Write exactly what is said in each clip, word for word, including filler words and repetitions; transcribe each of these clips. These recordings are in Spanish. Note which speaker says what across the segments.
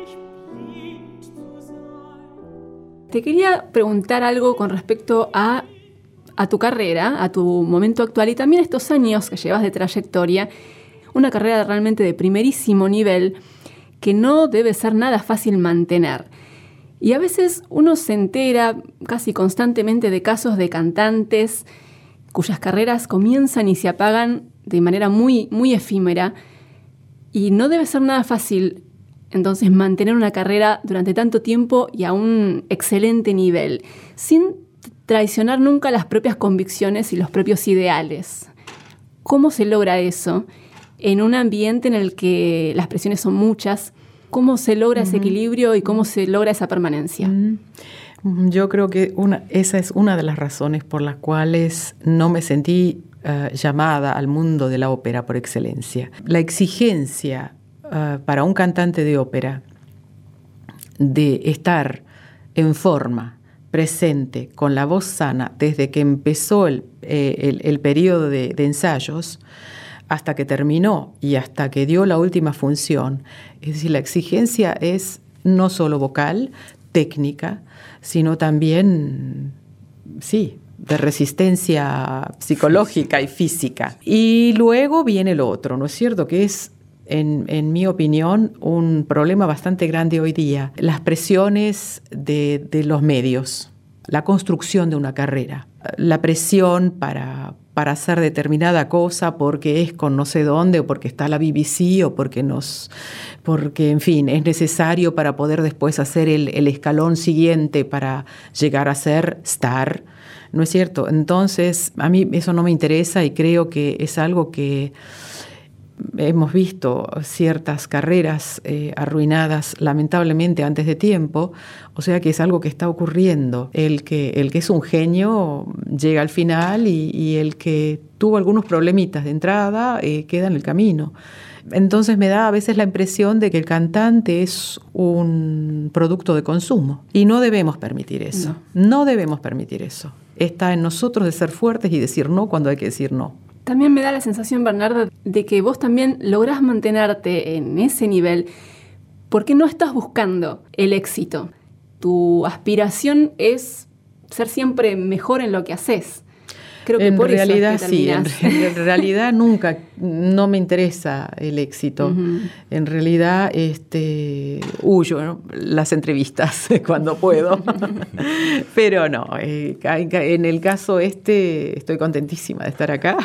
Speaker 1: Te quería preguntar algo con respecto a, a tu carrera, a tu momento actual y también estos años que llevas de trayectoria. Una carrera realmente de primerísimo nivel que no debe ser nada fácil mantener. Y a veces uno se entera casi constantemente de casos de cantantes cuyas carreras comienzan y se apagan de manera muy, muy efímera. Y no debe ser nada fácil, entonces, mantener una carrera durante tanto tiempo y a un excelente nivel, sin traicionar nunca las propias convicciones y los propios ideales. ¿Cómo se logra eso en un ambiente en el que las presiones son muchas? ¿Cómo se logra uh-huh. ese equilibrio y cómo se logra esa permanencia?
Speaker 2: Uh-huh. Yo creo que una, esa es una de las razones por las cuales no me sentí uh, llamada al mundo de la ópera por excelencia. La exigencia uh, para un cantante de ópera de estar en forma, presente, con la voz sana, desde que empezó el, eh, el, el periodo de, de ensayos hasta que terminó y hasta que dio la última función. Es decir, la exigencia es no solo vocal, técnica, sino también, sí, de resistencia psicológica y física. Y luego viene lo otro, ¿no es cierto? Que es, en, en mi opinión, un problema bastante grande hoy día. Las presiones de, de los medios, la construcción de una carrera, la presión para... para hacer determinada cosa porque es con no sé dónde, o porque está la B B C, o porque nos, porque, en fin, es necesario para poder después hacer el, el escalón siguiente para llegar a ser star, ¿no es cierto? Entonces, a mí eso no me interesa y creo que es algo que hemos visto ciertas carreras eh, arruinadas lamentablemente antes de tiempo, o sea que es algo que está ocurriendo. El que, el que es un genio llega al final y, y el que tuvo algunos problemitas de entrada eh, queda en el camino. Entonces me da a veces la impresión de que el cantante es un producto de consumo y no debemos permitir eso. No, no debemos permitir eso. Está en nosotros de ser fuertes y decir no cuando hay que decir no.
Speaker 1: También me da la sensación, Bernarda, de que vos también lográs mantenerte en ese nivel porque no estás buscando el éxito. Tu aspiración es ser siempre mejor en lo que haces. Creo que
Speaker 2: en
Speaker 1: por
Speaker 2: realidad
Speaker 1: eso es que
Speaker 2: sí, en, en realidad nunca, no me interesa el éxito. Uh-huh. En realidad este, huyo, ¿no? Las entrevistas cuando puedo, pero no, eh, en el caso este estoy contentísima de estar acá,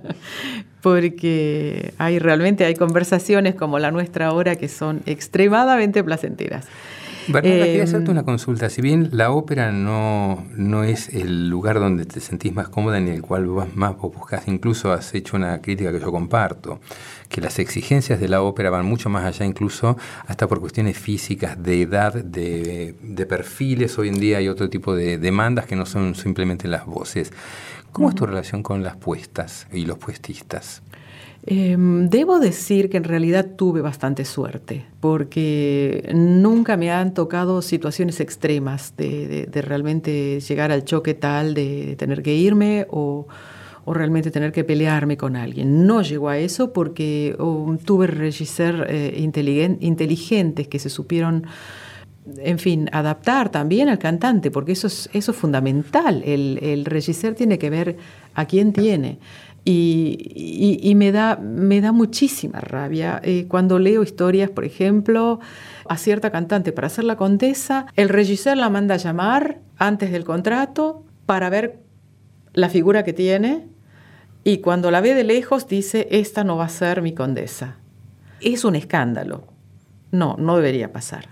Speaker 2: porque hay realmente hay conversaciones como la nuestra ahora que son extremadamente placenteras.
Speaker 3: Bernarda, eh, quería hacerte una consulta. Si bien la ópera no, no es el lugar donde te sentís más cómoda ni el cual vos más vos buscás, incluso has hecho una crítica que yo comparto, que las exigencias de la ópera van mucho más allá, incluso hasta por cuestiones físicas, de edad, de, de perfiles. Hoy en día hay otro tipo de demandas que no son simplemente las voces. ¿Cómo uh-huh. es tu relación con las puestas y los puestistas?
Speaker 2: Eh, debo decir que en realidad tuve bastante suerte, porque nunca me han tocado situaciones extremas de, de, de realmente llegar al choque tal de tener que irme o, o realmente tener que pelearme con alguien. No llegó a eso porque oh, tuve regisseurs eh, inteligen, inteligentes que se supieron, en fin, adaptar también al cantante, porque eso es, eso es fundamental. El, el regisseur tiene que ver a quién tiene. Y, y, y me da, me da muchísima rabia eh, cuando leo historias, por ejemplo, a cierta cantante para hacer la condesa, el regisseur la manda a llamar antes del contrato para ver la figura que tiene y cuando la ve de lejos dice, esta no va a ser mi condesa. Es un escándalo. No, no debería pasar.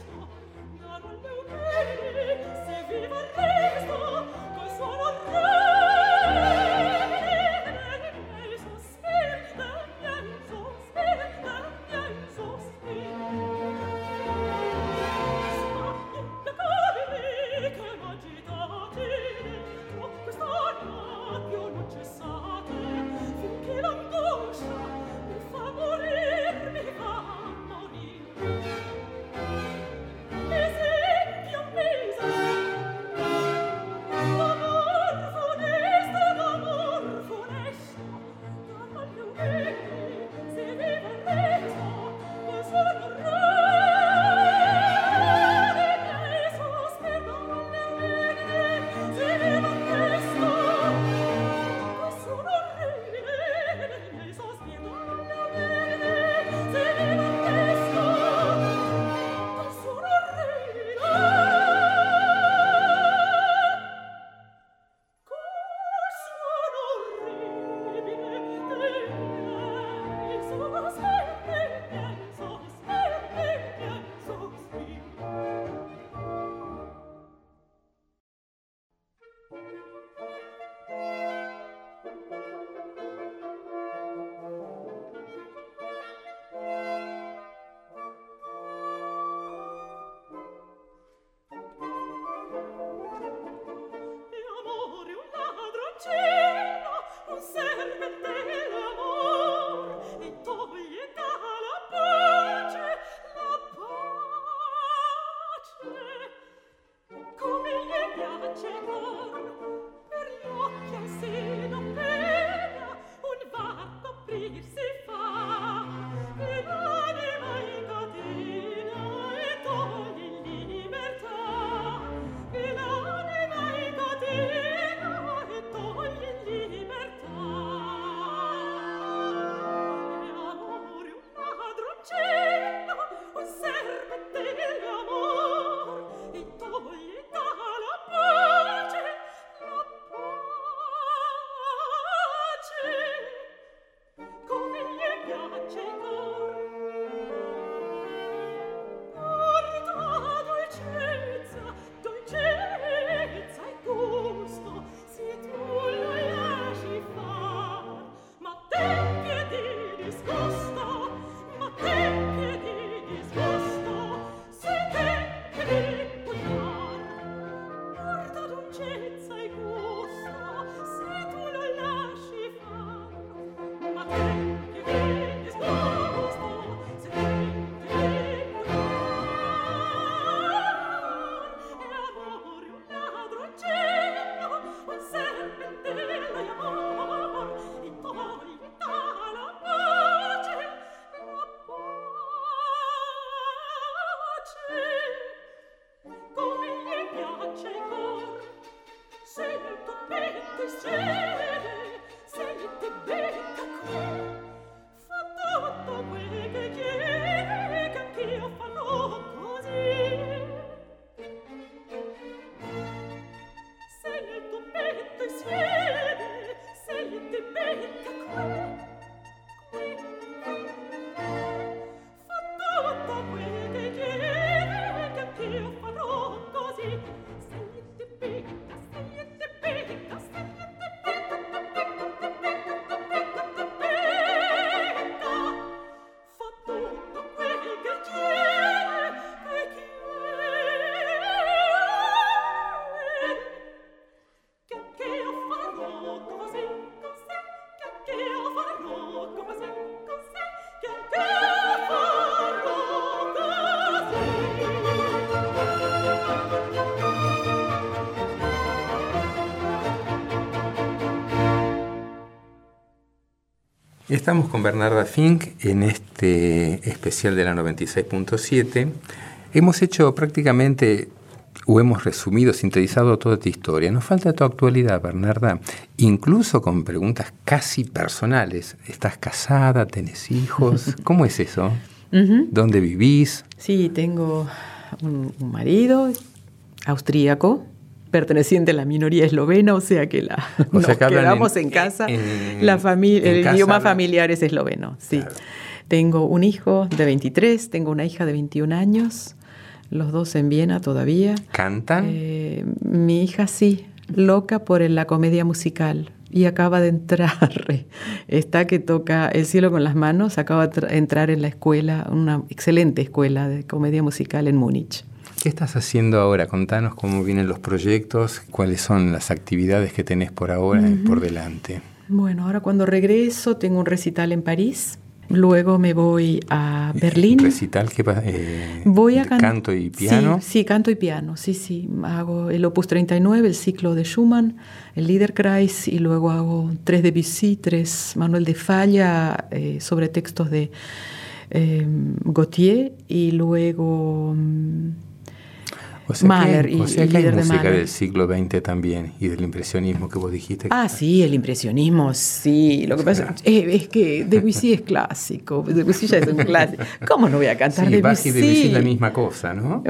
Speaker 4: Viva Cristo, col suono re
Speaker 3: Estamos con Bernarda Fink en este especial de la noventa y seis punto siete. Hemos hecho prácticamente, o hemos resumido, sintetizado toda tu historia. Nos falta tu actualidad, Bernarda, incluso con preguntas casi personales. ¿Estás casada? ¿Tenés hijos? ¿Cómo es eso? Uh-huh. ¿Dónde vivís?
Speaker 2: Sí, tengo un, un marido austríaco, perteneciente a la minoría eslovena, o sea que la o sea nos que quedamos en, en casa. En, la familia, el casa idioma habla... familiar es esloveno. Sí. Claro. Tengo un hijo de veintitrés, tengo una hija de veintiún años, los dos en Viena todavía.
Speaker 3: ¿Cantan?
Speaker 2: Eh, mi hija sí, loca por la comedia musical. Y acaba de entrar, está que toca El cielo con las manos, acaba de entrar en la escuela, una excelente escuela de comedia musical en Múnich.
Speaker 3: ¿Qué estás haciendo ahora? Contanos cómo vienen los proyectos, cuáles son las actividades que tenés por ahora uh-huh. y por delante.
Speaker 2: Bueno, ahora cuando regreso tengo un recital en París, luego me voy a Berlín.
Speaker 3: ¿Recital qué eh,
Speaker 2: voy a can-
Speaker 3: canto y piano?
Speaker 2: Sí, sí, canto y piano, sí, sí. Hago el Opus treinta y nueve, el ciclo de Schumann, el Liederkreis, y luego hago tres Debussy, tres Manuel de Falla, eh, sobre textos de eh, Gautier, y luego...
Speaker 3: O sea
Speaker 2: Mahler
Speaker 3: que,
Speaker 2: y,
Speaker 3: o sea
Speaker 2: y
Speaker 3: que hay
Speaker 2: líder
Speaker 3: música
Speaker 2: de Mahler.
Speaker 3: del siglo veinte también y del impresionismo que vos dijiste.
Speaker 2: Ah, sí, el impresionismo, sí. Lo que pasa claro. es, es que Debussy es clásico. Debussy ya es un clásico. ¿Cómo no voy a cantar
Speaker 3: sí,
Speaker 2: Debussy?
Speaker 3: Bach y Debussy es la misma cosa, ¿no?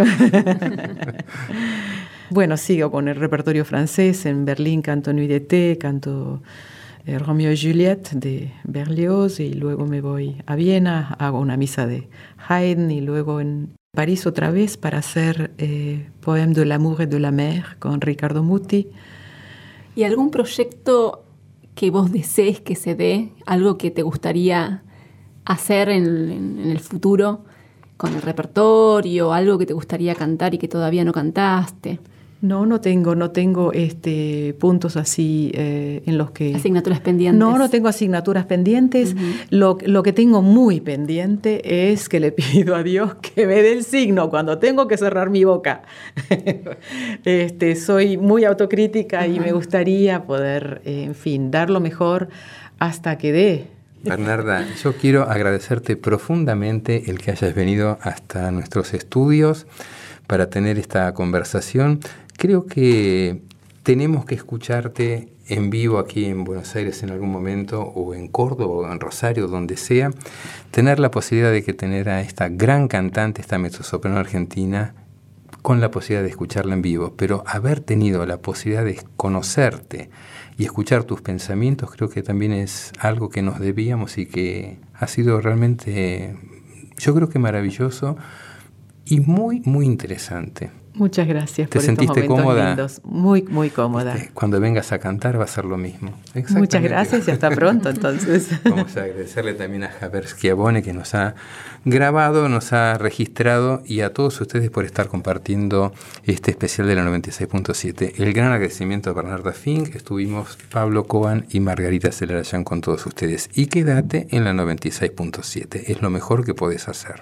Speaker 2: Bueno, sigo con el repertorio francés. En Berlín canto Nuit d'été, canto eh, Romeo y Juliette de Berlioz, y luego me voy a Viena, hago una misa de Haydn, y luego en París otra vez para hacer eh, Poème de l'amour et de la mer con Riccardo Muti.
Speaker 1: ¿Y algún proyecto que vos desees que se dé? ¿Algo que te gustaría hacer en, en, en el futuro con el repertorio? ¿Algo que te gustaría cantar y que todavía no cantaste?
Speaker 2: No, no tengo, no tengo este, puntos así eh, en los que...
Speaker 1: Asignaturas pendientes.
Speaker 2: No, no tengo asignaturas pendientes. Uh-huh. Lo, lo que tengo muy pendiente es que le pido a Dios que me dé el signo cuando tengo que cerrar mi boca. este, soy muy autocrítica uh-huh. y me gustaría poder, eh, en fin, dar lo mejor hasta que dé.
Speaker 3: Bernarda, yo quiero agradecerte profundamente el que hayas venido hasta nuestros estudios para tener esta conversación. Creo que tenemos que escucharte en vivo aquí en Buenos Aires en algún momento, o en Córdoba, o en Rosario, donde sea. Tener la posibilidad de que tener a esta gran cantante, esta mezzosoprano argentina, con la posibilidad de escucharla en vivo. Pero haber tenido la posibilidad de conocerte y escuchar tus pensamientos, creo que también es algo que nos debíamos y que ha sido realmente, yo creo que maravilloso y muy, muy interesante.
Speaker 2: Muchas gracias por
Speaker 3: estos momentos
Speaker 2: ¿Te sentiste
Speaker 3: cómoda?
Speaker 2: Lindos. Muy, muy cómoda.
Speaker 3: Cuando vengas a cantar va a ser lo mismo.
Speaker 2: Muchas gracias y hasta pronto entonces.
Speaker 3: Vamos a agradecerle también a Javier Schiavone, que nos ha grabado, nos ha registrado, y a todos ustedes por estar compartiendo este especial de la noventa y seis punto siete. El gran agradecimiento a Bernarda Fink. Estuvimos Pablo Coan y Margarita Celarayán con todos ustedes. Y quédate en la noventa y seis punto siete. Es lo mejor que podés hacer.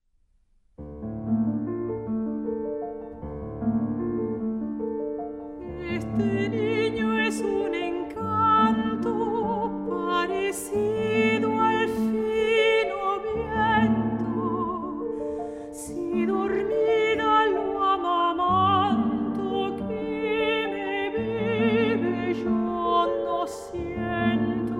Speaker 4: Este niño es un encanto parecido al fino viento. Si dormida lo amamanto que me vive yo no siento.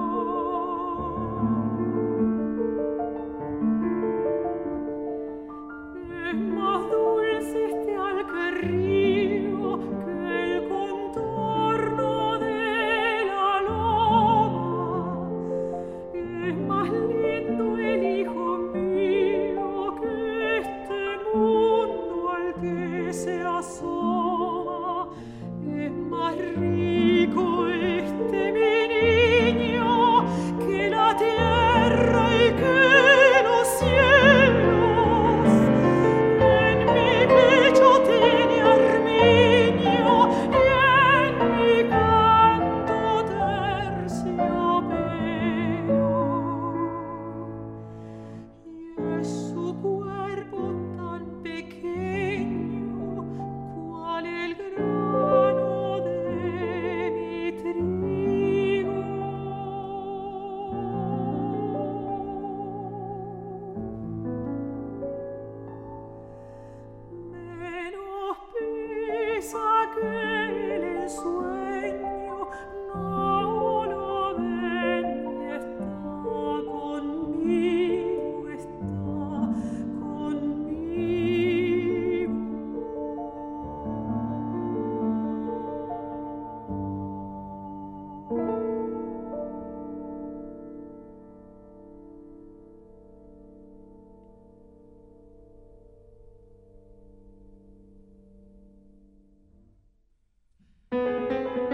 Speaker 4: Es más dulce este alcarrío que el contorno de la loma. Es más lindo el hijo mío que este mundo al que se asoma. Es más rico este mi niño que la tierra y que los cielos. En mi pecho tiene armiño y en mi canto terciopelo. Y es su cuerpo tan pequeño cual el grano de mi trigo. Menos pesa que el ensueño no lo ven y está conmigo, está conmigo.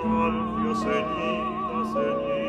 Speaker 4: nostalgia ceñida, ceñida.